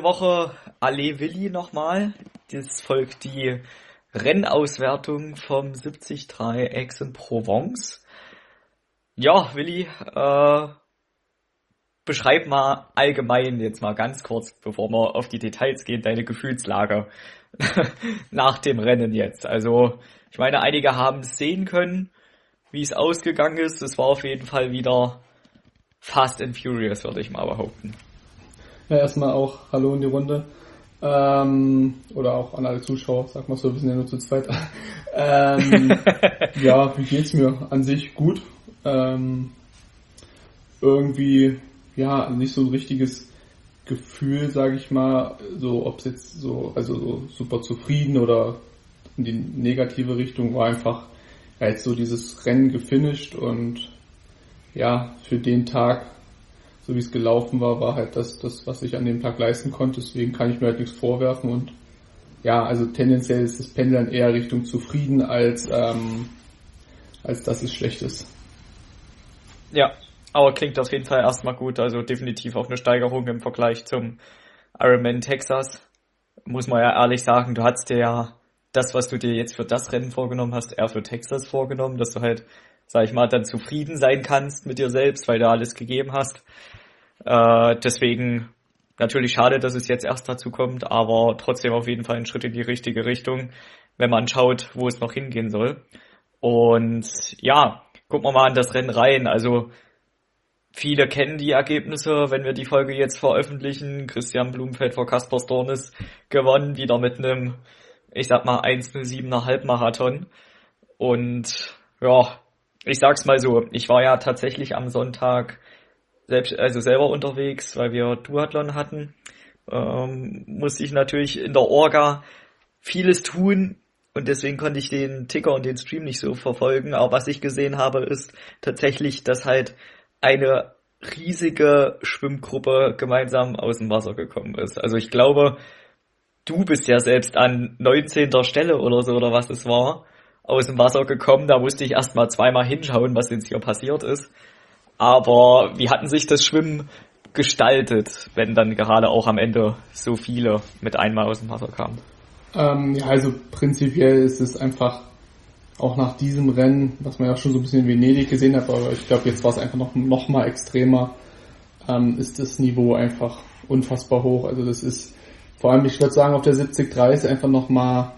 Woche Allez Willi nochmal. Das folgt die Rennauswertung vom 73 Aix-en-Provence. Ja, Willi, beschreib mal allgemein jetzt mal ganz kurz, bevor wir auf die Details gehen, deine Gefühlslage nach dem Rennen jetzt. Also, ich meine, einige haben es sehen können, wie es ausgegangen ist. Es war auf jeden Fall wieder Fast and Furious, würde ich mal behaupten. Ja, erstmal auch Hallo in die Runde. Oder auch an alle Zuschauer, sag mal so, wir sind ja nur zu zweit. Ja, wie geht's mir? An sich gut. Irgendwie, ja, nicht so ein richtiges Gefühl, sage ich mal, so ob es jetzt so, also so super zufrieden oder in die negative Richtung, war einfach ja, jetzt so dieses Rennen gefinisht und ja, für den Tag, so wie es gelaufen war, war halt das, was ich an dem Tag leisten konnte, deswegen kann ich mir halt nichts vorwerfen und ja, also tendenziell ist das Pendeln eher Richtung zufrieden als dass es schlecht ist. Ja, aber klingt auf jeden Fall erstmal gut, also definitiv auch eine Steigerung im Vergleich zum Ironman Texas. Muss man ja ehrlich sagen, du hattest dir ja das, was du dir jetzt für das Rennen vorgenommen hast, eher für Texas vorgenommen, dass du halt, sag ich mal, dann zufrieden sein kannst mit dir selbst, weil du alles gegeben hast. Deswegen natürlich schade, dass es jetzt erst dazu kommt, aber trotzdem auf jeden Fall ein Schritt in die richtige Richtung, wenn man schaut, wo es noch hingehen soll. Und ja, gucken wir mal an das Rennen rein. Also viele kennen die Ergebnisse, wenn wir die Folge jetzt veröffentlichen. Christian Blumenfeld vor Kaspar Stornis gewonnen, wieder mit einem, ich sag mal, 1:07,5 Halbmarathon. Und ja, ich sag's mal so, ich war ja tatsächlich am Sonntag selber unterwegs, weil wir Duathlon hatten. Musste ich natürlich in der Orga vieles tun und deswegen konnte ich den Ticker und den Stream nicht so verfolgen. Aber was ich gesehen habe, ist tatsächlich, dass halt eine riesige Schwimmgruppe gemeinsam aus dem Wasser gekommen ist. Also ich glaube, du bist ja selbst an 19. Stelle oder so, oder was es war, aus dem Wasser gekommen. Da musste ich erst mal zweimal hinschauen, was jetzt hier passiert ist. Aber wie hatten sich das Schwimmen gestaltet, wenn dann gerade auch am Ende so viele mit einmal aus dem Wasser kamen? Ja, also prinzipiell ist es einfach auch nach diesem Rennen, was man ja schon so ein bisschen in Venedig gesehen hat, aber ich glaube, jetzt war es einfach noch mal extremer, ist das Niveau einfach unfassbar hoch. Also das ist, vor allem, ich würde sagen, auf der 73 ist einfach noch mal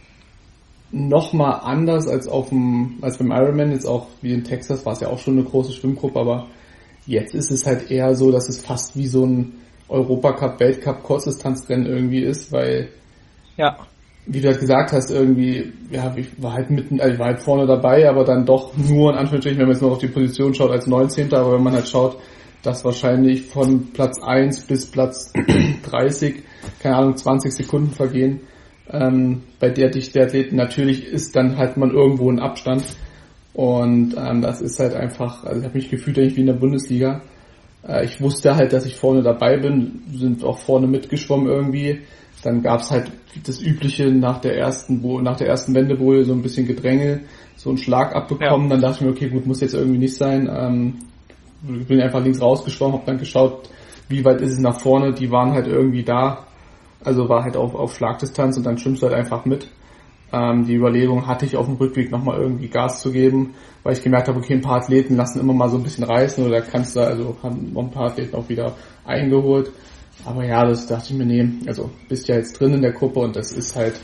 anders als beim Ironman, jetzt auch wie in Texas war es ja auch schon eine große Schwimmgruppe, aber jetzt ist es halt eher so, dass es fast wie so ein Europacup, Weltcup, Kurzdistanzrennen irgendwie ist, weil, ja, wie du halt gesagt hast, irgendwie, ja, ich war halt vorne dabei, aber dann doch nur, in Anführungsstrichen, wenn man jetzt noch auf die Position schaut, als 19. Aber wenn man halt schaut, dass wahrscheinlich von Platz 1 bis Platz 30, keine Ahnung, 20 Sekunden vergehen, bei der Dichte der Athleten, natürlich ist dann halt man irgendwo ein Abstand und das ist halt einfach, also ich habe mich gefühlt eigentlich wie in der Bundesliga. Ich wusste halt, dass ich vorne dabei bin, sind auch vorne mitgeschwommen irgendwie. Dann gab's halt das Übliche nach der ersten Wendeboje so ein bisschen Gedränge, so einen Schlag abbekommen. Ja. Dann dachte ich mir, okay, gut, muss jetzt irgendwie nicht sein. Bin einfach links rausgeschwommen, habe dann geschaut, wie weit ist es nach vorne. Die waren halt irgendwie da. Also war halt auf Schlagdistanz und dann schwimmst du halt einfach mit. Die Überlegung hatte ich auf dem Rückweg nochmal irgendwie Gas zu geben, weil ich gemerkt habe, okay, ein paar Athleten lassen immer mal so ein bisschen reißen oder haben noch ein paar Athleten auch wieder eingeholt. Aber ja, das dachte ich mir, nee, also bist ja jetzt drin in der Gruppe und das ist halt,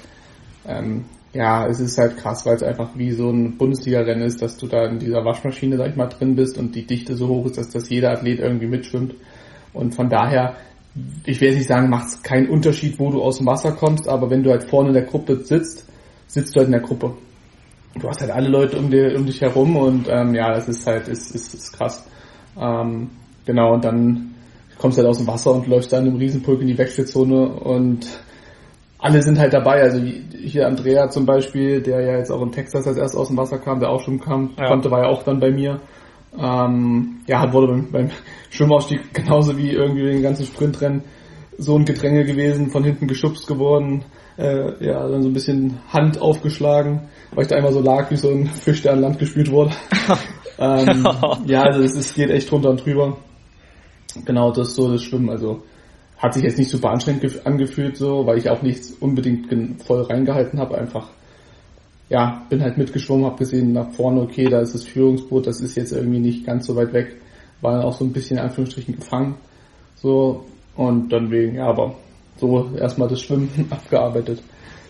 es ist halt krass, weil es einfach wie so ein Bundesliga-Rennen ist, dass du da in dieser Waschmaschine, sag ich mal, drin bist und die Dichte so hoch ist, dass jeder Athlet irgendwie mitschwimmt. Und von daher, ich will jetzt nicht sagen, macht es keinen Unterschied, wo du aus dem Wasser kommst, aber wenn du halt vorne in der Gruppe sitzt du halt in der Gruppe. Du hast halt alle Leute um dich herum und das ist halt, ist krass. Genau, und dann kommst du halt aus dem Wasser und läufst dann im Riesenpulk in die Wechselzone und alle sind halt dabei. Also hier Andrea zum Beispiel, der ja jetzt auch in Texas als erst aus dem Wasser kam, der auch schon konnte, war ja auch dann bei mir. Wurde beim Schwimmaufstieg genauso wie irgendwie den ganzen Sprintrennen so ein Gedränge gewesen, von hinten geschubst geworden, dann so ein bisschen Hand aufgeschlagen, weil ich da einmal so lag wie so ein Fisch, der an Land gespült wurde. Also es geht echt drunter und drüber. Genau, das ist so das Schwimmen. Also Hat sich jetzt nicht super anstrengend angefühlt, so, weil ich auch nichts unbedingt voll reingehalten habe. Einfach, ja, bin halt mitgeschwommen, habe gesehen nach vorne, okay, da ist das Führungsboot, das ist jetzt irgendwie nicht ganz so weit weg. War dann auch so ein bisschen in Anführungsstrichen gefangen. So, und dann wegen, ja, aber so erstmal das Schwimmen abgearbeitet.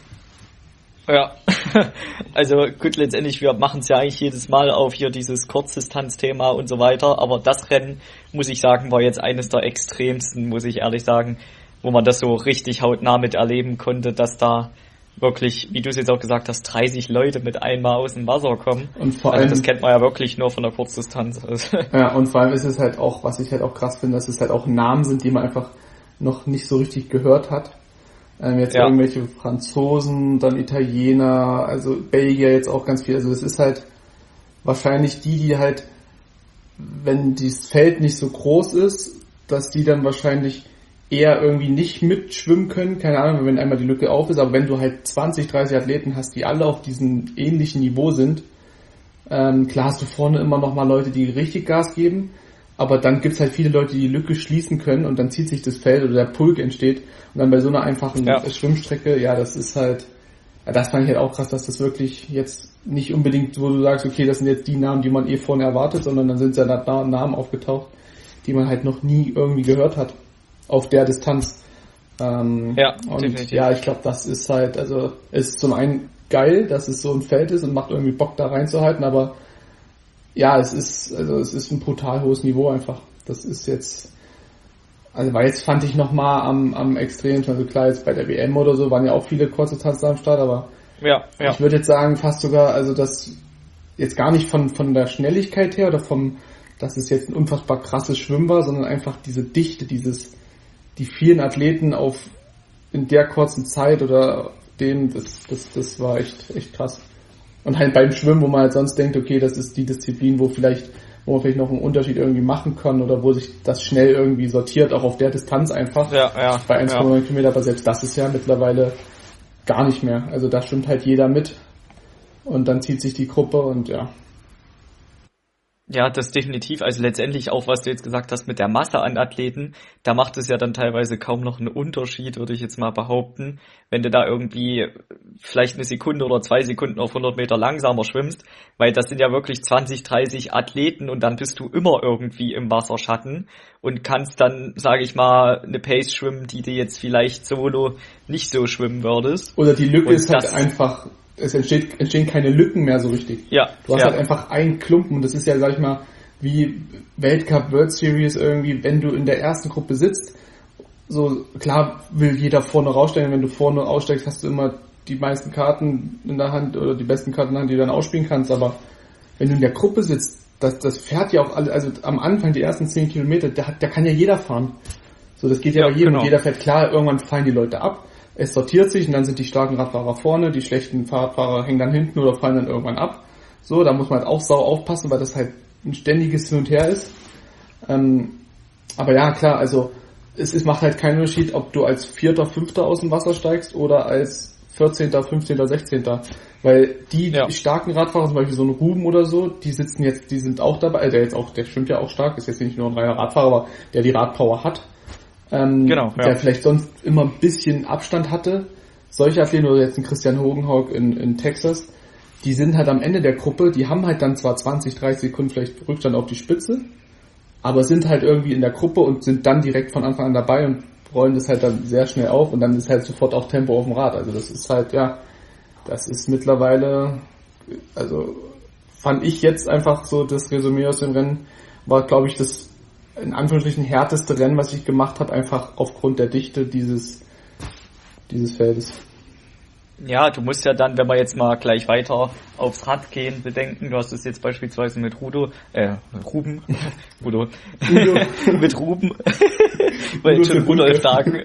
Ja, also gut, letztendlich, wir machen es ja eigentlich jedes Mal auf hier dieses Kurzdistanzthema und so weiter, aber das Rennen, muss ich sagen, war jetzt eines der extremsten, muss ich ehrlich sagen, wo man das so richtig hautnah miterleben konnte, dass da wirklich, wie du es jetzt auch gesagt hast, 30 Leute mit einmal aus dem Wasser kommen. Und vor also allem, das kennt man ja wirklich nur von der Kurzdistanz. Ja, und vor allem ist es halt auch, was ich halt auch krass finde, dass es halt auch Namen sind, die man einfach noch nicht so richtig gehört hat. Jetzt irgendwelche Franzosen, dann Italiener, also Belgier jetzt auch ganz viel. Also es ist halt wahrscheinlich die halt, wenn das Feld nicht so groß ist, dass die dann wahrscheinlich eher irgendwie nicht mitschwimmen können. Keine Ahnung, wenn einmal die Lücke auf ist. Aber wenn du halt 20, 30 Athleten hast, die alle auf diesem ähnlichen Niveau sind, klar hast du vorne immer noch mal Leute, die richtig Gas geben. Aber dann gibt's halt viele Leute, die die Lücke schließen können und dann zieht sich das Feld oder der Pulk entsteht. Und dann bei so einer einfachen Schwimmstrecke, ja, das ist halt, ja, das fand ich halt auch krass, dass das wirklich jetzt nicht unbedingt, wo du sagst, okay, das sind jetzt die Namen, die man vorne erwartet, sondern dann sind ja da Namen aufgetaucht, die man halt noch nie irgendwie gehört hat auf der Distanz. Und definitiv. Ja, ich glaube, das ist halt, also ist zum einen geil, dass es so ein Feld ist und macht irgendwie Bock da reinzuhalten, aber ja, es ist ein brutal hohes Niveau einfach. Das ist jetzt, also weil jetzt fand ich nochmal am extremsten, also klar, jetzt bei der WM oder so waren ja auch viele kurze Tanzen am Start, aber ich würde jetzt sagen, fast sogar, also das jetzt gar nicht von der Schnelligkeit her oder dass es jetzt ein unfassbar krasses Schwimmen war, sondern einfach diese Dichte, die vielen Athleten in der kurzen Zeit oder das war echt krass. Und halt beim Schwimmen, wo man halt sonst denkt, okay, das ist die Disziplin, wo man vielleicht noch einen Unterschied irgendwie machen kann oder wo sich das schnell irgendwie sortiert, auch auf der Distanz einfach. Bei 1,9 Kilometer, aber selbst das ist ja mittlerweile gar nicht mehr. Also da schwimmt halt jeder mit und dann zieht sich die Gruppe und ja. Ja, das definitiv. Also letztendlich auch, was du jetzt gesagt hast mit der Masse an Athleten, da macht es ja dann teilweise kaum noch einen Unterschied, würde ich jetzt mal behaupten, wenn du da irgendwie vielleicht eine Sekunde oder 2 Sekunden auf 100 Meter langsamer schwimmst, weil das sind ja wirklich 20, 30 Athleten und dann bist du immer irgendwie im Wasserschatten und kannst dann, sage ich mal, eine Pace schwimmen, die du jetzt vielleicht solo nicht so schwimmen würdest. Oder die Lücke ist halt einfach, es entstehen keine Lücken mehr so richtig. Ja. Du hast halt einfach einen Klumpen und das ist ja, sag ich mal, wie Weltcup, World Series irgendwie, wenn du in der ersten Gruppe sitzt, so klar will jeder vorne raussteigen, wenn du vorne aussteigst, hast du immer die meisten Karten in der Hand oder die besten Karten in der Hand, die du dann ausspielen kannst, aber wenn du in der Gruppe sitzt, das fährt ja auch alle, also am Anfang die ersten 10 Kilometer, da kann ja jeder fahren. So, das geht ja bei jedem, genau. Und jeder fährt klar, irgendwann fallen die Leute ab. Es sortiert sich und dann sind die starken Radfahrer vorne, die schlechten Fahrradfahrer hängen dann hinten oder fallen dann irgendwann ab. So, da muss man halt auch sau aufpassen, weil das halt ein ständiges Hin und Her ist. Aber ja, klar, also es macht halt keinen Unterschied, ob du als 4., 5. aus dem Wasser steigst oder als 14., 15., 16. Weil die starken Radfahrer, zum Beispiel so ein Ruben oder so, die sind auch dabei, der schwimmt ja auch stark, ist jetzt nicht nur ein reiner Radfahrer, aber der die Radpower hat. Der vielleicht sonst immer ein bisschen Abstand hatte. Solche Athleten oder jetzt ein Christian Hogenhaug in Texas, die sind halt am Ende der Gruppe, die haben halt dann zwar 20, 30 Sekunden vielleicht Rückstand auf die Spitze, aber sind halt irgendwie in der Gruppe und sind dann direkt von Anfang an dabei und rollen das halt dann sehr schnell auf und dann ist halt sofort auch Tempo auf dem Rad. Also das ist halt, das ist mittlerweile, also fand ich jetzt einfach so, das Resümee aus dem Rennen war, glaube ich, das in Anführungsstrichen härteste Rennen, was ich gemacht habe, einfach aufgrund der Dichte dieses Feldes. Ja, du musst ja dann, wenn wir jetzt mal gleich weiter aufs Rad gehen, bedenken, du hast es jetzt beispielsweise mit Ruben, mit Ruben, weil schon Rudolf Dagen,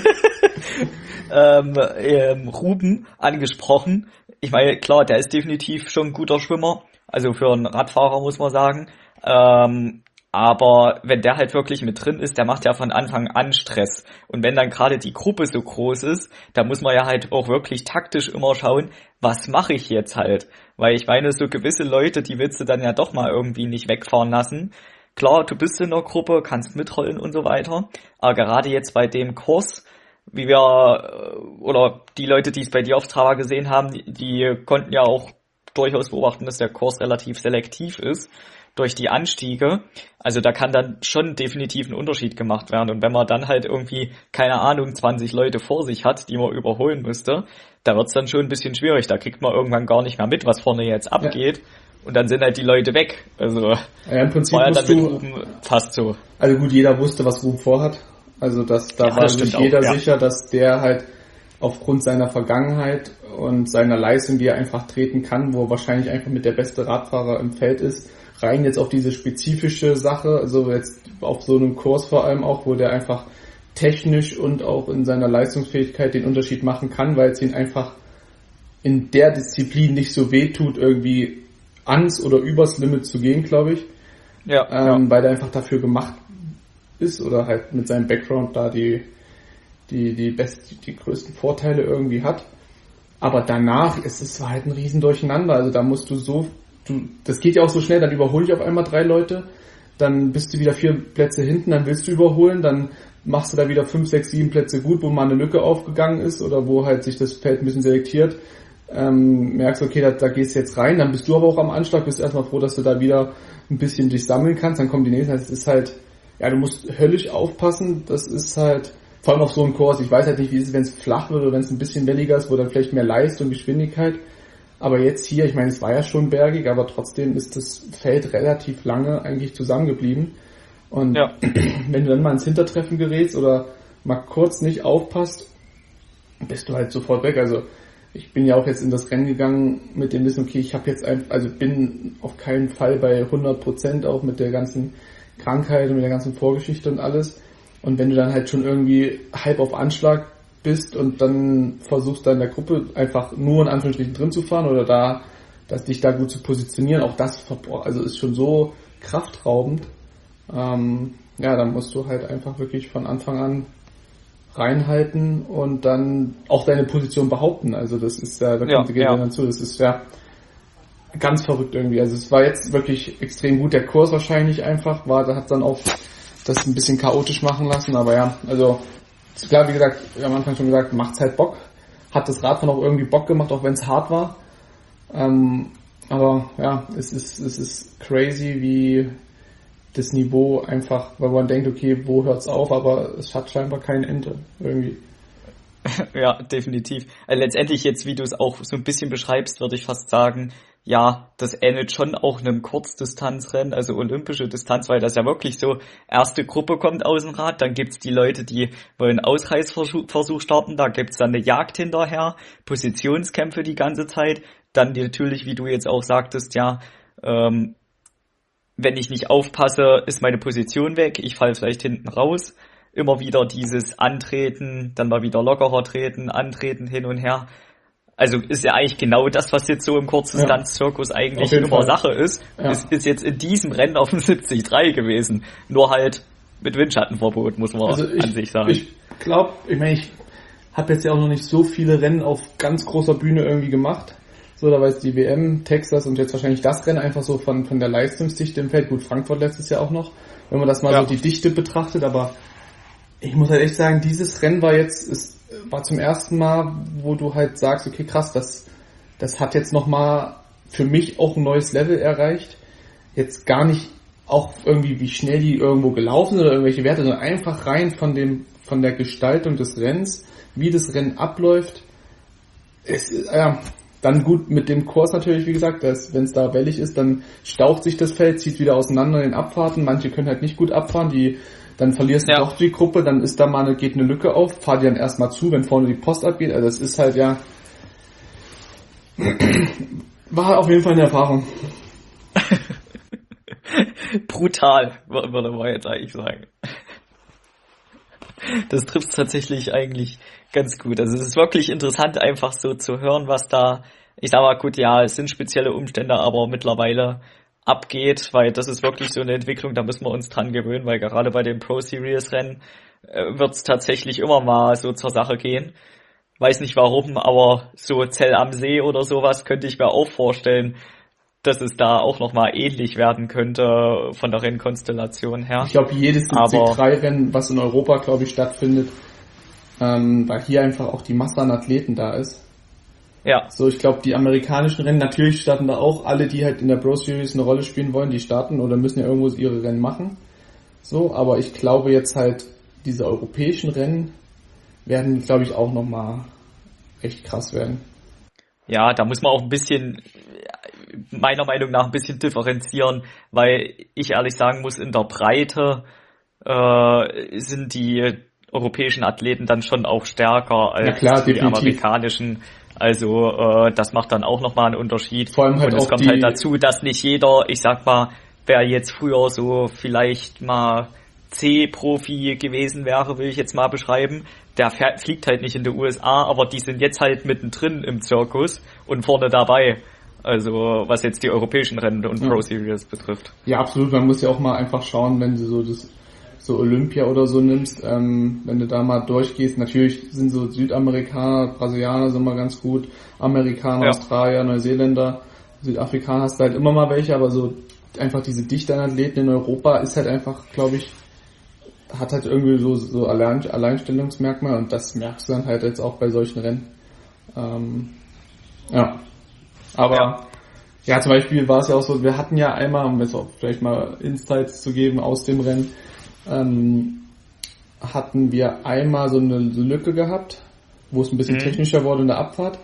Ruben angesprochen. Ich meine, klar, der ist definitiv schon ein guter Schwimmer, also für einen Radfahrer muss man sagen, aber wenn der halt wirklich mit drin ist, der macht ja von Anfang an Stress. Und wenn dann gerade die Gruppe so groß ist, da muss man ja halt auch wirklich taktisch immer schauen, was mache ich jetzt halt? Weil ich meine, so gewisse Leute, die willst du dann ja doch mal irgendwie nicht wegfahren lassen. klar, du bist in der Gruppe, kannst mitrollen und so weiter, aber gerade jetzt bei dem Kurs, wie wir, oder die Leute, die es bei dir auf Strava gesehen haben, die konnten ja auch durchaus beobachten, dass der Kurs relativ selektiv ist durch die Anstiege. Also da kann dann schon definitiv ein Unterschied gemacht werden. Und wenn man dann halt irgendwie, keine Ahnung, 20 Leute vor sich hat, die man überholen müsste, da wird's dann schon ein bisschen schwierig. Da kriegt man irgendwann gar nicht mehr mit, was vorne jetzt abgeht. Ja. Und dann sind halt die Leute weg. Also im Prinzip war ja dann mit Ruben fast so. Also gut, jeder wusste, was Ruben vorhat. Also da war sich jeder sicher, dass der halt aufgrund seiner Vergangenheit und seiner Leistung, die er einfach treten kann, wo er wahrscheinlich einfach mit der beste Radfahrer im Feld ist, rein jetzt auf diese spezifische Sache, also jetzt auf so einem Kurs vor allem auch, wo der einfach technisch und auch in seiner Leistungsfähigkeit den Unterschied machen kann, weil es ihn einfach in der Disziplin nicht so weh tut, irgendwie ans oder übers Limit zu gehen, glaube ich. Ja. Weil der einfach dafür gemacht ist oder halt mit seinem Background da die größten Vorteile irgendwie hat. Aber danach ist es halt ein riesen Durcheinander. Also da musst das geht ja auch so schnell, dann überhole ich auf einmal 3 Leute, dann bist du wieder 4 Plätze hinten, dann willst du überholen, dann machst du da wieder 5, 6, 7 Plätze gut, wo mal eine Lücke aufgegangen ist oder wo halt sich das Feld ein bisschen selektiert. Merkst, okay, da gehst du jetzt rein, dann bist du aber auch am Anschlag, bist erstmal froh, dass du da wieder ein bisschen dich sammeln kannst, dann kommen die nächsten. Das ist halt, ja, du musst höllisch aufpassen, das ist halt, vor allem auf so einem Kurs, ich weiß halt nicht, wie es ist, wenn es flach wird oder wenn es ein bisschen welliger ist, wo dann vielleicht mehr Leistung, Geschwindigkeit. Aber jetzt hier, ich meine, es war ja schon bergig, aber trotzdem ist das Feld relativ lange eigentlich zusammengeblieben. Und ja, wenn du dann mal ins Hintertreffen gerätst oder mal kurz nicht aufpasst, bist du halt sofort weg. Also ich bin ja auch jetzt in das Rennen gegangen mit dem Wissen, okay, ich habe jetzt bin auf keinen Fall bei 100%, auch mit der ganzen Krankheit und mit der ganzen Vorgeschichte und alles. Und wenn du dann halt schon irgendwie halb auf Anschlag bist und dann versuchst da in der Gruppe einfach nur in Anführungsstrichen drin zu fahren oder dich da gut zu positionieren, auch das ist schon so kraftraubend. Dann musst du halt einfach wirklich von Anfang an reinhalten und dann auch deine Position behaupten. Also das ist ja, da kommt ja dann zu, das ist ja ganz verrückt irgendwie. Also es war jetzt wirklich extrem gut. Der Kurs wahrscheinlich einfach da hat dann auch das ein bisschen chaotisch machen lassen, aber ja, also klar, wie gesagt, am Anfang schon gesagt, macht's halt Bock. Hat das Radfahren auch irgendwie Bock gemacht, auch wenn es hart war. Aber ja, es ist crazy, wie das Niveau einfach, weil man denkt, okay, wo hört's auf, aber es hat scheinbar kein Ende irgendwie. Ja, definitiv. Letztendlich jetzt, wie du es auch so ein bisschen beschreibst, würde ich fast sagen, ja, das ähnelt schon auch einem Kurzdistanzrennen, also olympische Distanz, weil das ja wirklich so, erste Gruppe kommt aus dem Rad, dann gibt's die Leute, die wollen Ausreißversuch starten, da gibt's dann eine Jagd hinterher, Positionskämpfe die ganze Zeit, dann natürlich, wie du jetzt auch sagtest, ja, wenn ich nicht aufpasse, ist meine Position weg, ich falle vielleicht hinten raus, immer wieder dieses Antreten, dann mal wieder lockerer treten, antreten, hin und her. Also ist ja eigentlich genau das, was jetzt so im Kurzdistanz-Zirkus eigentlich immer Sache ist. Ja. Es ist jetzt in diesem Rennen auf dem 73 gewesen. Nur halt mit Windschattenverbot, muss man an sich sagen. Ich glaube, ich habe jetzt ja auch noch nicht so viele Rennen auf ganz großer Bühne irgendwie gemacht. So, da war jetzt die WM, Texas und jetzt wahrscheinlich das Rennen einfach so von der Leistungsdichte im Feld. Gut, Frankfurt letztes Jahr auch noch, wenn man das mal so die Dichte betrachtet, aber ich muss halt echt sagen, dieses Rennen war zum ersten Mal, wo du halt sagst, okay, krass, das hat jetzt nochmal für mich auch ein neues Level erreicht. Jetzt gar nicht auch irgendwie, wie schnell die irgendwo gelaufen sind oder irgendwelche Werte, sondern einfach rein von der Gestaltung des Rennens, wie das Rennen abläuft. Dann gut mit dem Kurs natürlich, wie gesagt, wenn es da wellig ist, dann staucht sich das Feld, zieht wieder auseinander in den Abfahrten. Manche können halt nicht gut abfahren, dann verlierst du doch die Gruppe, dann ist da geht eine Lücke auf, fahr die dann erstmal zu, wenn vorne die Post abgeht. Also das ist halt war auf jeden Fall eine Erfahrung. Brutal, würde man jetzt eigentlich sagen. Das trifft tatsächlich eigentlich ganz gut. Also es ist wirklich interessant, einfach so zu hören, was da, ich sag mal, gut, ja, es sind spezielle Umstände, aber mittlerweile abgeht, weil das ist wirklich so eine Entwicklung, da müssen wir uns dran gewöhnen, weil gerade bei den Pro Series Rennen wird es tatsächlich immer mal so zur Sache gehen. Weiß nicht warum, aber so Zell am See oder sowas könnte ich mir auch vorstellen, dass es da auch nochmal ähnlich werden könnte von der Rennkonstellation her. Ich glaube, jedes C3-Rennen, was in Europa, glaube ich, stattfindet, weil hier einfach auch die Masse an Athleten da ist. Ja. So, ich glaube, die amerikanischen Rennen, natürlich starten da auch alle, die halt in der Pro Series eine Rolle spielen wollen, die starten oder müssen ja irgendwo ihre Rennen machen. So, aber ich glaube jetzt halt, diese europäischen Rennen werden, glaube ich, auch nochmal echt krass werden. Ja, da muss man auch ein bisschen, meiner Meinung nach, ein bisschen differenzieren, weil ich ehrlich sagen muss, in der Breite sind die europäischen Athleten dann schon auch stärker als die amerikanischen. Also das macht dann auch nochmal einen Unterschied. Vor allem halt und es kommt halt dazu, dass nicht jeder, ich sag mal, wer jetzt früher so vielleicht mal C-Profi gewesen wäre, will ich jetzt mal beschreiben, der fliegt halt nicht in die USA, aber die sind jetzt halt mittendrin im Zirkus und vorne dabei. Also was jetzt die europäischen Rennen und Pro Series betrifft. Ja, absolut. Man muss ja auch mal einfach schauen, wenn du so Olympia oder so nimmst, wenn du da mal durchgehst. Natürlich sind so Südamerikaner, Brasilianer sind mal ganz gut, Amerikaner, Australier, Neuseeländer, Südafrikaner hast du halt immer mal welche, aber so einfach diese Dichte an Athleten in Europa ist halt einfach, glaube ich, hat halt irgendwie so Alleinstellungsmerkmal und das merkst du dann halt jetzt auch bei solchen Rennen. Aber zum Beispiel war es ja auch so, wir hatten ja einmal, um jetzt auch vielleicht mal Insights zu geben aus dem Rennen, hatten wir einmal so eine Lücke gehabt, wo es ein bisschen technischer wurde in der Abfahrt.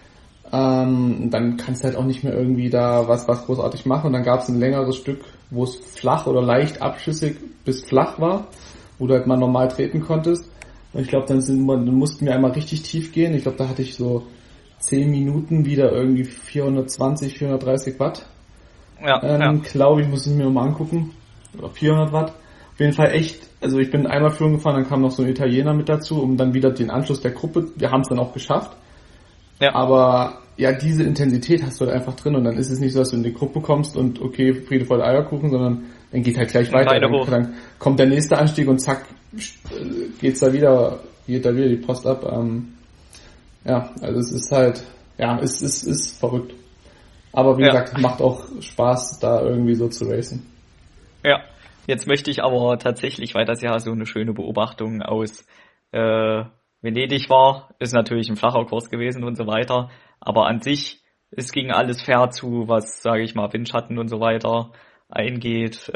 Dann kannst du halt auch nicht mehr irgendwie da was großartig machen und dann gab es ein längeres Stück, wo es flach oder leicht abschüssig bis flach war, wo du halt mal normal treten konntest. Und ich glaube, dann mussten wir einmal richtig tief gehen. Ich glaube, da hatte ich so 10 Minuten wieder irgendwie 420, 430 Watt. Glaube ich, muss ich mir mal angucken. Oder 400 Watt. Auf jeden Fall echt, also ich bin einmal Führung gefahren, dann kam noch so ein Italiener mit dazu, um dann wieder den Anschluss der Gruppe, wir haben es dann auch geschafft. Ja. Aber ja, diese Intensität hast du halt einfach drin und dann ist es nicht so, dass du in die Gruppe kommst und okay, Friede, Freude, Eierkuchen, sondern dann geht halt gleich weiter. Dann kommt der nächste Anstieg und zack, geht da wieder die Post ab. Also es ist halt, es ist verrückt. Aber wie gesagt, macht auch Spaß, da irgendwie so zu racen. Ja, jetzt möchte ich aber tatsächlich, weil das ja so eine schöne Beobachtung aus Venedig war, ist natürlich ein flacher Kurs gewesen und so weiter, aber an sich, es ging alles fair zu, was, sage ich mal, Windschatten und so weiter angeht.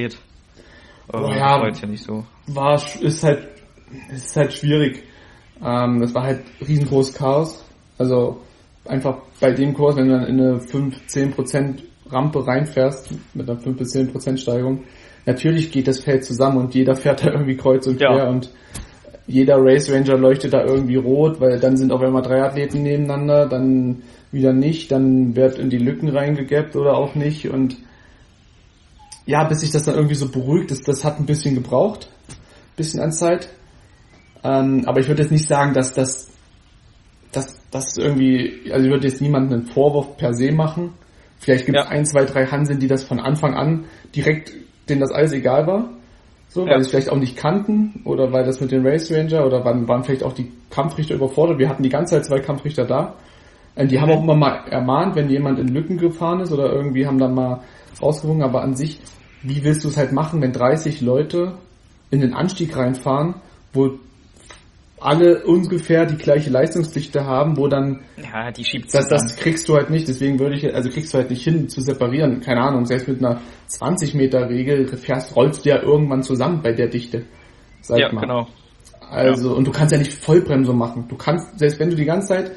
War jetzt ja nicht so. Es ist halt schwierig. Das war halt riesengroßes Chaos. Also einfach bei dem Kurs, wenn du dann in eine 5-10% Rampe reinfährst, mit einer 5-10% Steigung, natürlich geht das Feld zusammen und jeder fährt da irgendwie kreuz und quer und jeder Race Ranger leuchtet da irgendwie rot, weil dann sind auf einmal 3 Athleten nebeneinander, dann wieder nicht, dann wird in die Lücken reingegappt oder auch nicht und ja, bis sich das dann irgendwie so beruhigt ist, das hat ein bisschen gebraucht, ein bisschen an Zeit, aber ich würde jetzt nicht sagen, dass das irgendwie, also ich würde jetzt niemandem einen Vorwurf per se machen, vielleicht gibt es 1, 2, 3 Hanseln, die das von Anfang an direkt, denen das alles egal war, so, weil sie es vielleicht auch nicht kannten oder weil das mit den Race Ranger oder waren vielleicht auch die Kampfrichter überfordert. Wir hatten die ganze Zeit 2 Kampfrichter da. Die haben auch immer mal ermahnt, wenn jemand in Lücken gefahren ist oder irgendwie haben dann mal rausgewungen. Aber an sich, wie willst du es halt machen, wenn 30 Leute in den Anstieg reinfahren, wo alle ungefähr die gleiche Leistungsdichte haben, wo dann die schiebt das kriegst du halt nicht, deswegen kriegst du halt nicht hin zu separieren, keine Ahnung, selbst mit einer 20 Meter Regel rollst du ja irgendwann zusammen bei der Dichte. Sag mal. Genau. Also, und du kannst ja nicht Vollbremsung machen. Du kannst, selbst wenn du die ganze Zeit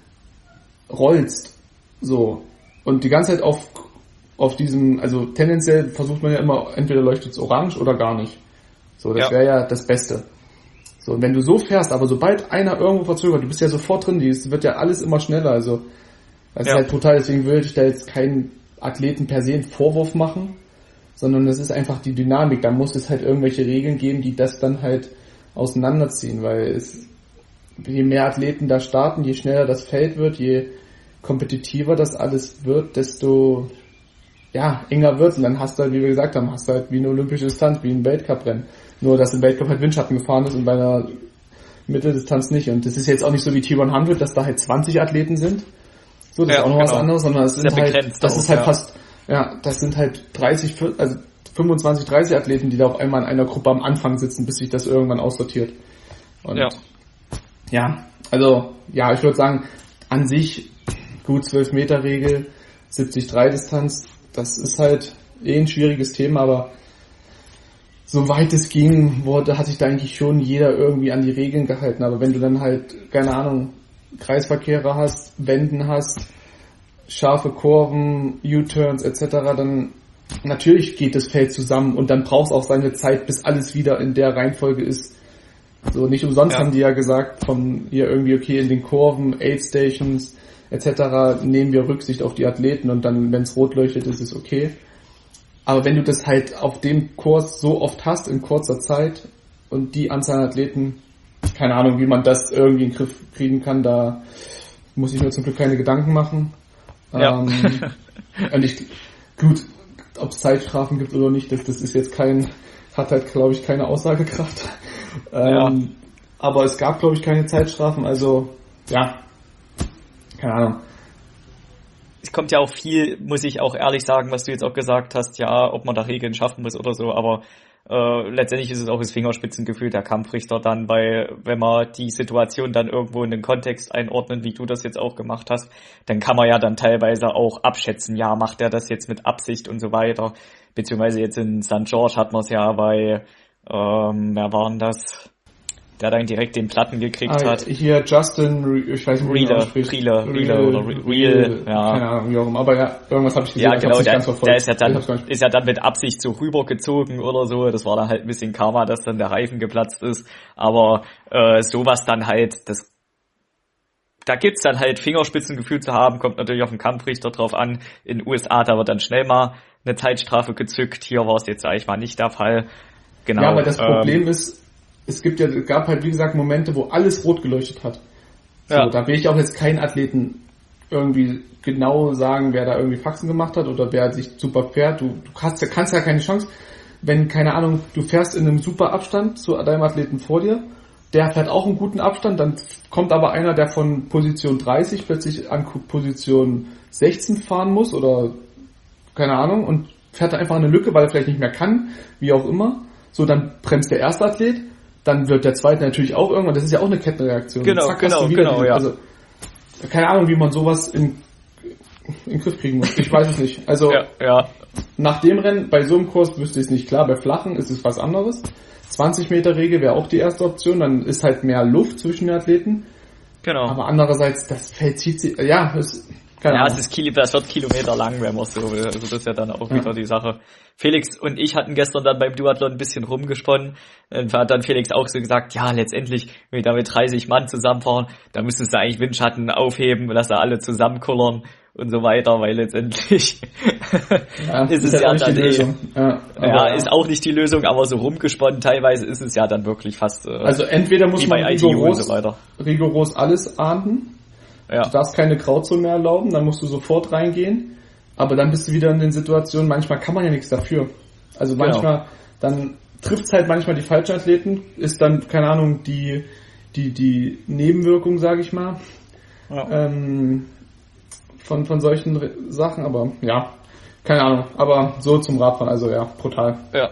rollst, so, und die ganze Zeit auf diesem, also tendenziell versucht man ja immer, entweder leuchtet es orange oder gar nicht. So, das wäre ja das Beste. So, und wenn du so fährst, aber sobald einer irgendwo verzögert, du bist ja sofort drin, es wird ja alles immer schneller, also das ist halt brutal, deswegen würde ich da jetzt keinen Athleten per se einen Vorwurf machen, sondern das ist einfach die Dynamik, da muss es halt irgendwelche Regeln geben, die das dann halt auseinanderziehen, weil je mehr Athleten da starten, je schneller das Feld wird, je kompetitiver das alles wird, desto enger wird und dann hast du halt, wie wir gesagt haben, wie eine olympische Distanz, wie ein Weltcuprennen. Nur, dass im Weltcup halt Windschatten gefahren ist und bei einer Mitteldistanz nicht. Und das ist jetzt auch nicht so wie T100, dass da halt 20 Athleten sind, So, das ist auch noch was anderes, sondern es sind halt, das ist halt fast, das sind halt 25, 30 Athleten, die da auf einmal in einer Gruppe am Anfang sitzen, bis sich das irgendwann aussortiert. Und also, ich würde sagen, an sich, gut 12-Meter-Regel, 70-3-Distanz, das ist halt ein schwieriges Thema, aber soweit es ging, hat sich da eigentlich schon jeder irgendwie an die Regeln gehalten. Aber wenn du dann halt, keine Ahnung, Kreisverkehre hast, Wenden hast, scharfe Kurven, U-Turns etc., dann natürlich geht das Feld zusammen und dann brauchst auch seine Zeit, bis alles wieder in der Reihenfolge ist. So, nicht umsonst haben die ja gesagt, von hier irgendwie, okay, in den Kurven, Aid Stations etc. nehmen wir Rücksicht auf die Athleten und dann, wenn es rot leuchtet, ist es okay. Aber wenn du das halt auf dem Kurs so oft hast, in kurzer Zeit und die Anzahl an Athleten, keine Ahnung, wie man das irgendwie in den Griff kriegen kann, da muss ich mir zum Glück keine Gedanken machen. Ja. Und gut, ob es Zeitstrafen gibt oder nicht, das ist jetzt hat halt, glaube ich, keine Aussagekraft. Aber es gab, glaube ich, keine Zeitstrafen, also, keine Ahnung. Es kommt ja auch viel, muss ich auch ehrlich sagen, was du jetzt auch gesagt hast, ob man da Regeln schaffen muss oder so, aber letztendlich ist es auch das Fingerspitzengefühl der Kampfrichter dann, weil wenn man die Situation dann irgendwo in den Kontext einordnet, wie du das jetzt auch gemacht hast, dann kann man ja dann teilweise auch abschätzen, macht er das jetzt mit Absicht und so weiter, beziehungsweise jetzt in St. George hat man es ja bei, wer war denn das? Der dann direkt den Platten gekriegt hat. Hier Justin, ich weiß nicht, wie man ausspricht. Real, keine Ahnung, wie auch immer, aber irgendwas habe ich gesehen. Ja, genau, der ist ja dann mit Absicht so rübergezogen oder so, das war dann halt ein bisschen Karma, dass dann der Reifen geplatzt ist, aber sowas dann halt, da gibt's dann halt Fingerspitzengefühl zu haben, kommt natürlich auf den Kampfrichter drauf an. In den USA, da wird dann schnell mal eine Zeitstrafe gezückt, hier war es jetzt, sag ich mal, nicht der Fall. Genau. Ja, aber das Problem ist, es gab halt, wie gesagt, Momente, wo alles rot geleuchtet hat. So, da will ich auch jetzt keinen Athleten irgendwie genau sagen, wer da irgendwie Faxen gemacht hat oder wer sich super fährt. Du kannst ja keine Chance, wenn, keine Ahnung, du fährst in einem super Abstand zu deinem Athleten vor dir, der fährt auch einen guten Abstand, dann kommt aber einer, der von Position 30 plötzlich an Position 16 fahren muss oder keine Ahnung und fährt da einfach eine Lücke, weil er vielleicht nicht mehr kann, wie auch immer. So, dann bremst der erste Athlet, dann wird der zweite natürlich auch irgendwann, das ist ja auch eine Kettenreaktion. Genau, ja. Also, keine Ahnung, wie man sowas in den Griff kriegen muss. Ich weiß es nicht. Also, nach dem Rennen, bei so einem Kurs wüsste ich es nicht. Klar, bei flachen ist es was anderes. 20 Meter Regel wäre auch die erste Option, dann ist halt mehr Luft zwischen den Athleten. Genau. Aber andererseits, das Feld zieht sich, das wird Kilometer lang, wenn man so will. Also das ist ja dann auch wieder die Sache. Felix und ich hatten gestern dann beim Duathlon ein bisschen rumgesponnen. Und hat dann Felix auch so gesagt, letztendlich, wenn wir da mit 30 Mann zusammenfahren, da müsstest du eigentlich Windschatten aufheben, dass da alle zusammenkullern und so weiter, weil letztendlich ist es ja dann ist auch nicht die Lösung, aber so rumgesponnen teilweise ist es ja dann wirklich fast also entweder muss man rigoros alles ahnden. Ja. Du darfst keine Grauzone mehr erlauben, dann musst du sofort reingehen, aber dann bist du wieder in den Situationen, manchmal kann man ja nichts dafür. Also manchmal, dann trifft's halt manchmal die falschen Athleten, ist dann, keine Ahnung, die Nebenwirkung, sage ich mal, von solchen Sachen, aber keine Ahnung, aber so zum Radfahren, also brutal. Ja.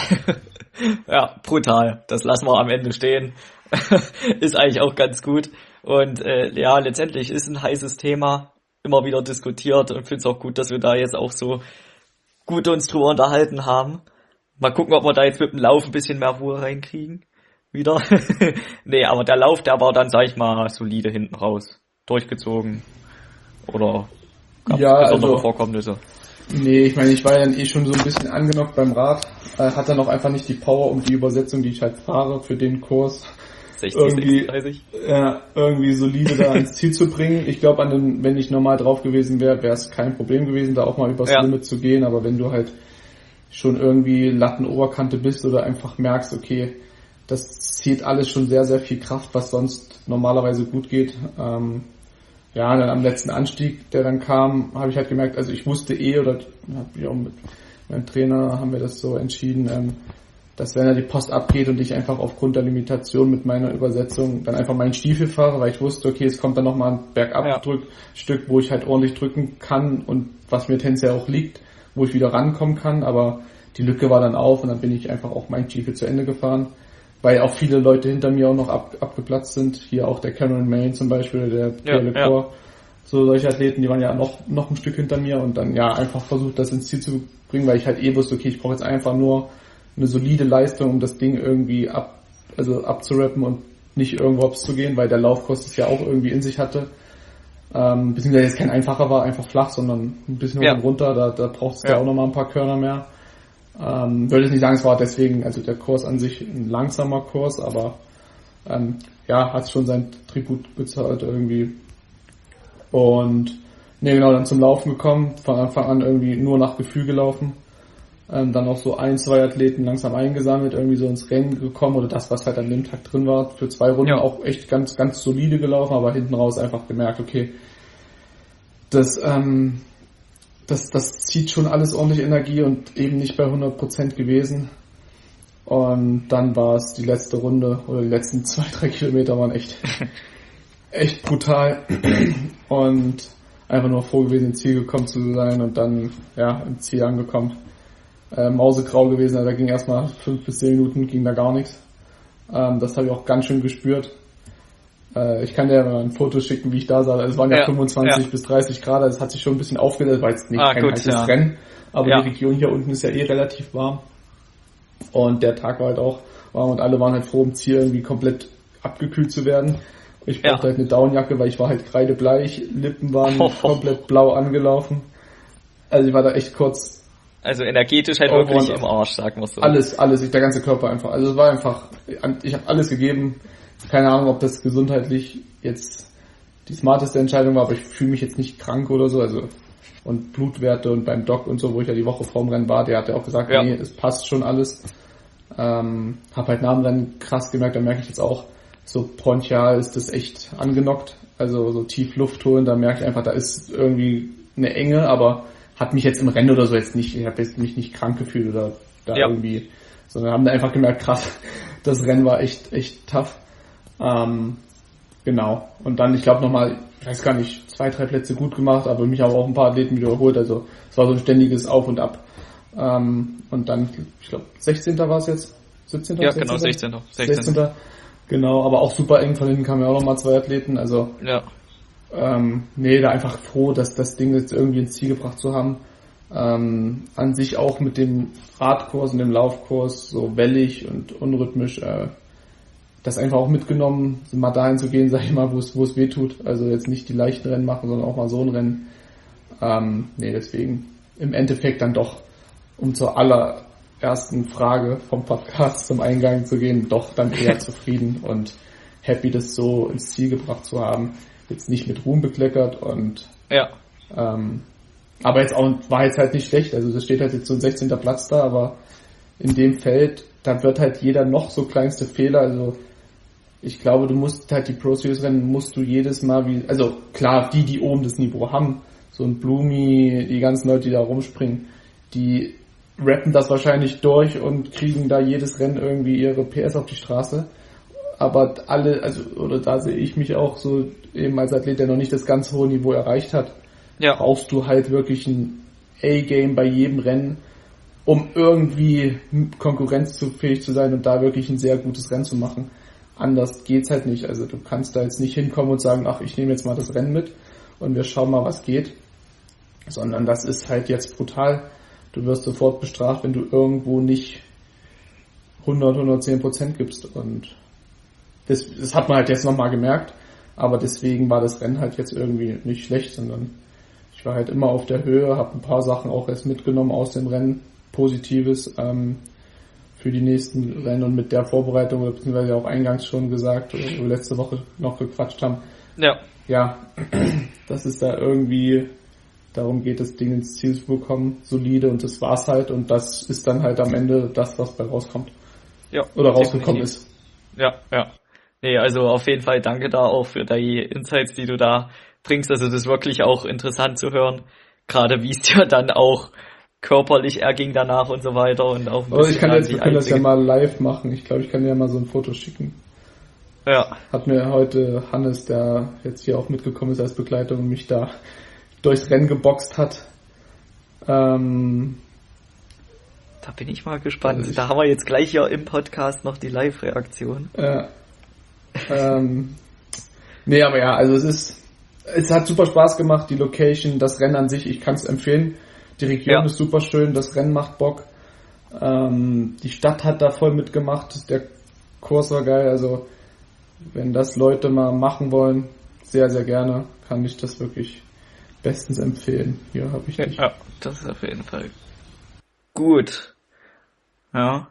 Brutal, das lassen wir am Ende stehen. Ist eigentlich auch ganz gut. Und letztendlich ist ein heißes Thema, immer wieder diskutiert und finde es auch gut, dass wir da jetzt auch so gut uns drüber unterhalten haben. Mal gucken, ob wir da jetzt mit dem Lauf ein bisschen mehr Ruhe reinkriegen. Wieder. Nee, aber der Lauf, der war dann, sag ich mal, solide hinten raus. Durchgezogen. Oder gab es besondere Vorkommnisse? Nee, ich meine, ich war ja dann schon so ein bisschen angenockt beim Rad. Hat dann auch einfach nicht die Power und die Übersetzung, die ich halt fahre für den Kurs. 60, 36. Irgendwie solide da ins Ziel zu bringen. Ich glaube, wenn ich normal drauf gewesen wäre, wäre es kein Problem gewesen, da auch mal übers Limit zu gehen. Aber wenn du halt schon irgendwie Lattenoberkante bist oder einfach merkst, okay, das zieht alles schon sehr, sehr viel Kraft, was sonst normalerweise gut geht. Dann am letzten Anstieg, der dann kam, habe ich halt gemerkt, also ich wusste oder habe ich auch mit meinem Trainer haben wir das so entschieden, dass wenn er die Post abgeht und ich einfach aufgrund der Limitation mit meiner Übersetzung dann einfach meinen Stiefel fahre, weil ich wusste, okay, es kommt dann nochmal ein Bergabdrückstück, wo ich halt ordentlich drücken kann und was mir tendenziell auch liegt, wo ich wieder rankommen kann, aber die Lücke war dann auf und dann bin ich einfach auch mein Stiefel zu Ende gefahren, weil auch viele Leute hinter mir auch noch abgeplatzt sind, hier auch der Cameron Main zum Beispiel, der Pierre Lecor, so solche Athleten, die waren ja noch ein Stück hinter mir und dann ja einfach versucht, das ins Ziel zu bringen, weil ich halt wusste, okay, ich brauche jetzt einfach nur eine solide Leistung, um das Ding irgendwie abzurappen und nicht irgendwo hops zu gehen, weil der Laufkurs es ja auch irgendwie in sich hatte. Beziehungsweise jetzt kein einfacher war, einfach flach, sondern ein bisschen hoch und runter, da braucht es ja auch nochmal ein paar Körner mehr. Würde ich nicht sagen, es war deswegen, also der Kurs an sich ein langsamer Kurs, aber hat schon sein Tribut bezahlt irgendwie. Und genau, dann zum Laufen gekommen, von Anfang an irgendwie nur nach Gefühl gelaufen. Dann auch so 1-2 Athleten langsam eingesammelt, irgendwie so ins Rennen gekommen oder das, was halt an dem Tag drin war, für 2 Runden auch echt ganz, ganz solide gelaufen, aber hinten raus einfach gemerkt, okay, das zieht schon alles ordentlich Energie und eben nicht bei 100% gewesen. Und dann war es die letzte Runde oder die letzten 2-3 Kilometer waren echt brutal und einfach nur froh gewesen, ins Ziel gekommen zu sein und dann im Ziel angekommen. Mausegrau gewesen, also da ging erstmal 5 bis 10 Minuten, ging da gar nichts. Das habe ich auch ganz schön gespürt. Ich kann dir mal ein Foto schicken, wie ich da sah. Es waren 25 bis 30 Grad, also es hat sich schon ein bisschen aufgelassen, war jetzt nicht kein heißes Rennen, aber die Region hier unten ist ja relativ warm. Und der Tag war halt auch warm und alle waren halt froh, im Ziel irgendwie komplett abgekühlt zu werden. Ich brauchte halt eine Downjacke, weil ich war halt kreidebleich, Lippen waren komplett blau angelaufen. Also ich war da echt kurz... Also energetisch halt wirklich im Arsch, sagen wir so. Alles, der ganze Körper einfach. Also es war einfach, ich habe alles gegeben. Keine Ahnung, ob das gesundheitlich jetzt die smarteste Entscheidung war, aber ich fühle mich jetzt nicht krank oder so. Also und Blutwerte und beim Doc und so, wo ich ja die Woche vorm Rennen war, der hat ja auch gesagt, nee, es passt schon alles. Hab halt nach dem Rennen krass gemerkt, da merke ich jetzt auch, so bronchial ist das echt angenockt. Also so tief Luft holen, da merke ich einfach, da ist irgendwie eine Enge, aber hat mich jetzt im Rennen oder so jetzt nicht, ich habe jetzt mich nicht krank gefühlt oder da irgendwie, sondern haben da einfach gemerkt, krass, das Rennen war echt tough. Genau. Und dann, ich glaube nochmal, ich weiß gar nicht, 2-3 Plätze gut gemacht, aber mich auch ein paar Athleten wiederholt, also es war so ein ständiges Auf und Ab. Und dann, ich glaube, 16. war es jetzt? 17. Ja, 16. Genau, 16. Genau, aber auch super eng, von hinten kamen ja auch nochmal 2 Athleten, also da einfach froh, dass das Ding jetzt irgendwie ins Ziel gebracht zu haben. An sich auch mit dem Radkurs und dem Laufkurs so wellig und unrhythmisch, das einfach auch mitgenommen, mal dahin zu gehen, sag ich mal, wo es weh tut. Also jetzt nicht die leichten Rennen machen, sondern auch mal so ein Rennen. Deswegen im Endeffekt dann doch, um zur allerersten Frage vom Podcast zum Eingang zu gehen, doch dann eher zufrieden und happy, das so ins Ziel gebracht zu haben. Jetzt nicht mit Ruhm bekleckert und aber jetzt auch war jetzt halt nicht schlecht. Also das steht halt jetzt so ein 16. Platz da, aber in dem Feld, da wird halt jeder noch so kleinste Fehler, also ich glaube, du musst halt die Pro Series Rennen musst du jedes Mal also klar, die oben das Niveau haben, so ein Blumi, die ganzen Leute, die da rumspringen, die rappen das wahrscheinlich durch und kriegen da jedes Rennen irgendwie ihre PS auf die Straße. Aber da sehe ich mich auch so eben als Athlet, der noch nicht das ganz hohe Niveau erreicht hat, brauchst du halt wirklich ein A-Game bei jedem Rennen, um irgendwie konkurrenzfähig zu sein und da wirklich ein sehr gutes Rennen zu machen. Anders geht's halt nicht. Also du kannst da jetzt nicht hinkommen und sagen, ach, ich nehme jetzt mal das Rennen mit und wir schauen mal, was geht. Sondern das ist halt jetzt brutal. Du wirst sofort bestraft, wenn du irgendwo nicht 110% gibst. Und das hat man halt jetzt nochmal gemerkt. Aber deswegen war das Rennen halt jetzt irgendwie nicht schlecht, sondern ich war halt immer auf der Höhe, habe ein paar Sachen auch erst mitgenommen aus dem Rennen, Positives für die nächsten Rennen und mit der Vorbereitung, oder beziehungsweise auch eingangs schon gesagt, wo wir letzte Woche noch gequatscht haben. Ja, dass es da irgendwie darum geht, das Ding ins Ziel zu bekommen, solide, und das war's halt, und das ist dann halt am Ende das, was bei rauskommt. Ja. Oder rausgekommen ist. Ja. Nee, also auf jeden Fall danke da auch für die Insights, die du da bringst. Also das ist wirklich auch interessant zu hören, gerade wie es dir dann auch körperlich er ging danach und so weiter und auch ein Aber bisschen wir können das ja mal live machen. Ich glaube, ich kann dir ja mal so ein Foto schicken. Ja. Hat mir heute Hannes, der jetzt hier auch mitgekommen ist als Begleitung und mich da durchs Rennen geboxt hat. Da bin ich mal gespannt. Also da haben wir jetzt gleich ja im Podcast noch die Live-Reaktion. Nee, aber ja, also es hat super Spaß gemacht, die Location, das Rennen an sich, ich kann es empfehlen. Die Region ist super schön, das Rennen macht Bock. Die Stadt hat da voll mitgemacht, der Kurs war geil, also wenn das Leute mal machen wollen, sehr, sehr gerne, kann ich das wirklich bestens empfehlen. Hier habe ich dich. Ja, das ist auf jeden Fall gut. Ja.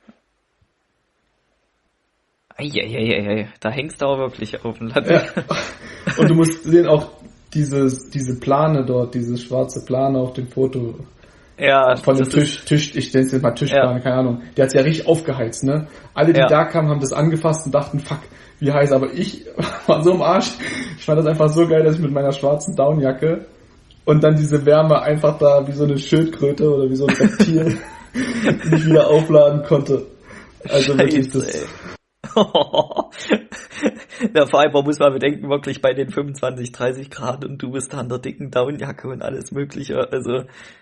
Eieieiei, da hängst du aber wirklich auf dem Latte. Ja. Und du musst sehen, auch diese Plane dort, diese schwarze Plane auf dem Foto. Ja, von dem Tisch, ich nenne es jetzt mal Tischplane, keine Ahnung. Der hat es ja richtig aufgeheizt, ne? Alle, die da kamen, haben das angefasst und dachten, fuck, wie heiß. Aber ich war so im Arsch. Ich fand das einfach so geil, dass ich mit meiner schwarzen Downjacke und dann diese Wärme einfach da wie so eine Schildkröte oder wie so ein Reptil nicht wieder aufladen konnte. Also wirklich das. Der Fiber muss man bedenken, wirklich bei den 25, 30 Grad und du bist da an der dicken Downjacke und alles mögliche. Also,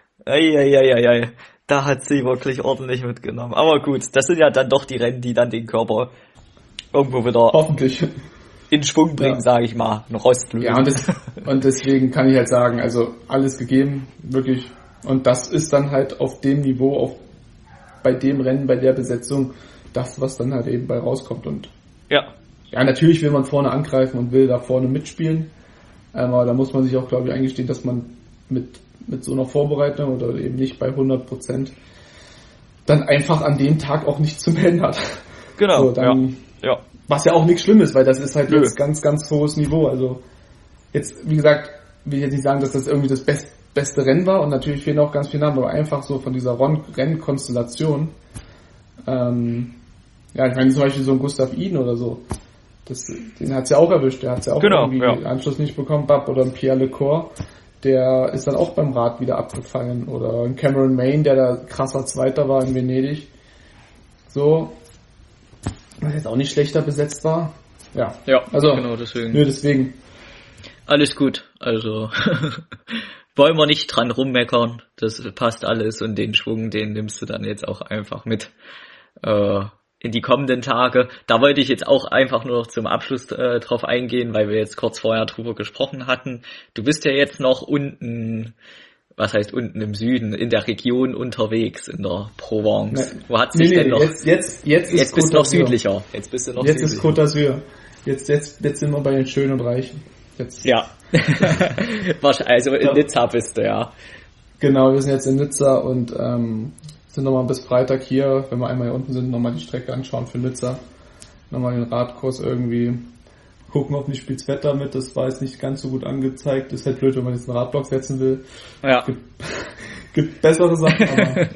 da hat sie wirklich ordentlich mitgenommen. Aber gut, das sind ja dann doch die Rennen, die dann den Körper irgendwo wieder hoffentlich in Schwung bringen, sage ich mal. Ein Rostflug. Ja, und deswegen kann ich halt sagen, also alles gegeben, wirklich. Und das ist dann halt auf dem Niveau, bei dem Rennen, bei der Besetzung, das, was dann halt eben bei rauskommt. Und ja, natürlich will man vorne angreifen und will da vorne mitspielen. Aber da muss man sich auch, glaube ich, eingestehen, dass man mit so einer Vorbereitung oder eben nicht bei 100% dann einfach an dem Tag auch nichts zu melden hat. Genau, so, dann, was ja auch nichts Schlimmes, weil das ist halt jetzt ganz, ganz hohes Niveau. Also jetzt, wie gesagt, will ich jetzt nicht sagen, dass das irgendwie das beste Rennen war und natürlich fehlen auch ganz viele Namen, aber einfach so von dieser Rennkonstellation. Ich meine zum Beispiel so ein Gustav Iden oder so. Den hat's ja auch erwischt, der hat's ja auch irgendwie den Anschluss nicht bekommen, oder ein Pierre Lecor, der ist dann auch beim Rad wieder abgefallen, oder ein Cameron Main, der da krasser Zweiter war in Venedig. So, was jetzt auch nicht schlechter besetzt war. Ja, also genau deswegen. Nur deswegen. Alles gut, also wollen wir nicht dran rummeckern, das passt alles und den Schwung, den nimmst du dann jetzt auch einfach mit in die kommenden Tage. Da wollte ich jetzt auch einfach nur noch zum Abschluss drauf eingehen, weil wir jetzt kurz vorher drüber gesprochen hatten. Du bist ja jetzt noch unten, was heißt unten im Süden, in der Region unterwegs, in der Provence. Wo hat sich denn noch... Jetzt bist du noch südlicher. Jetzt bist du noch südlicher. Ist Côte d'Azur. Jetzt sind wir bei den Schönen und Reichen. Jetzt. Ja. Also in Nizza bist du, ja. Genau, wir sind jetzt in Nizza und sind nochmal bis Freitag hier, wenn wir einmal hier unten sind, nochmal die Strecke anschauen für Nizza. Nochmal den Radkurs irgendwie gucken, ob nicht spielt's Wetter mit. Das war jetzt nicht ganz so gut angezeigt. Ist halt blöd, wenn man jetzt einen Radblock setzen will. Ja. Gibt bessere Sachen,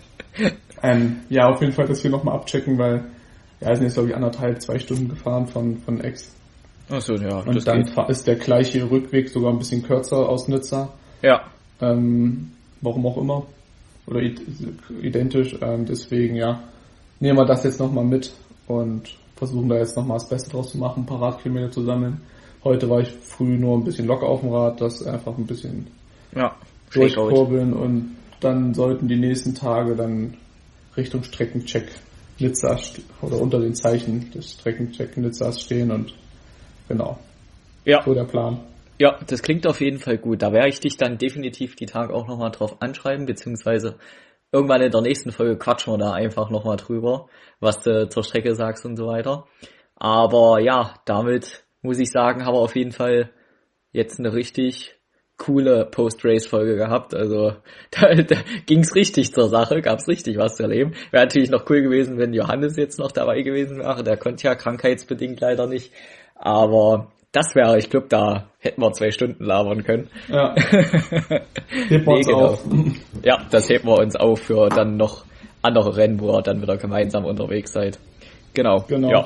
aber auf jeden Fall das hier nochmal abchecken, weil wir sind jetzt glaube ich 1,5-2 Stunden gefahren von Aix. Achso, ja. Und dann ist der gleiche Rückweg sogar ein bisschen kürzer aus Nizza. Ja. Warum auch immer. Oder identisch. Deswegen, nehmen wir das jetzt nochmal mit und versuchen da jetzt nochmal das Beste draus zu machen, ein paar Radkilometer zu sammeln. Heute war ich früh nur ein bisschen locker auf dem Rad, das einfach ein bisschen durchkurbeln und dann sollten die nächsten Tage dann Richtung Streckencheck Nizza oder unter den Zeichen des Streckencheck Nizzas stehen und genau. Ja. So der Plan. Ja, das klingt auf jeden Fall gut. Da werde ich dich dann definitiv die Tage auch nochmal drauf anschreiben, beziehungsweise irgendwann in der nächsten Folge quatschen wir da einfach nochmal drüber, was du zur Strecke sagst und so weiter. Aber ja, damit muss ich sagen, haben wir auf jeden Fall jetzt eine richtig coole Post-Race-Folge gehabt. Also da ging's richtig zur Sache, gab's richtig was zu erleben. Wäre natürlich noch cool gewesen, wenn Johannes jetzt noch dabei gewesen wäre. Der konnte ja krankheitsbedingt leider nicht. Aber das wäre, ich glaube, da hätten wir 2 Stunden labern können. Ja. Heben wir uns auf. Ja, das heben wir uns auf für dann noch andere Rennen, wo ihr dann wieder gemeinsam unterwegs seid. Genau.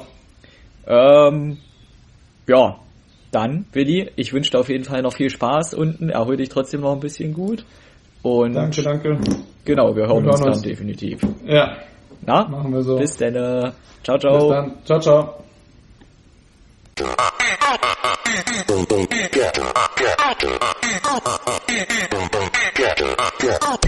Ja. Dann, Willi, ich wünsche dir auf jeden Fall noch viel Spaß unten. Erhol dich trotzdem noch ein bisschen gut. Und danke. Genau, wir hören uns dann definitiv. Ja. Na? Machen wir so. Bis dann. Ciao, ciao. Bis dann. Ciao, ciao. Get